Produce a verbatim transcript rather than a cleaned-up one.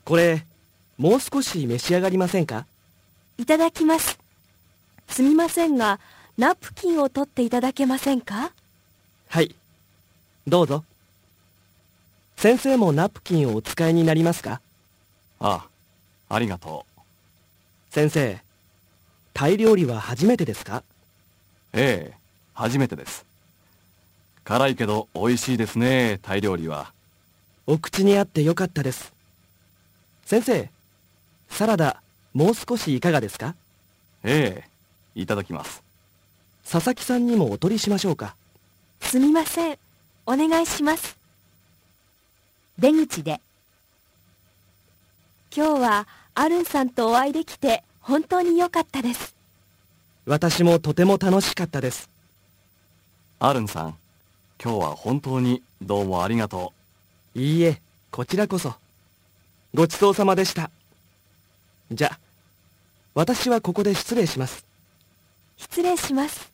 これ、もう少し召し上がりませんか？ いただきます。すみませんが、ナプキンを取っていただけませんか？ はい、どうぞ。先生もナプキンをお使いになりますか？ ああ、ありがとう。 先生、タイ料理は初めてですか？ ええ、初めてです。辛いけど美味しいですね、タイ料理は。 お口に合ってよかったです。先生、サラダ、もう少しいかがですか？ ええ、いただきます。 佐々木さんにもお取りしましょうか。 すみません。お願いします。出口で。今日はアルンさんとお会いできて本当に良かったです。 私もとても楽しかったです。 アルンさん、今日は本当にどうもありがとう。いいえ、こちらこそ。ごちそうさまでした。じゃ、私はここで失礼します。 失礼します。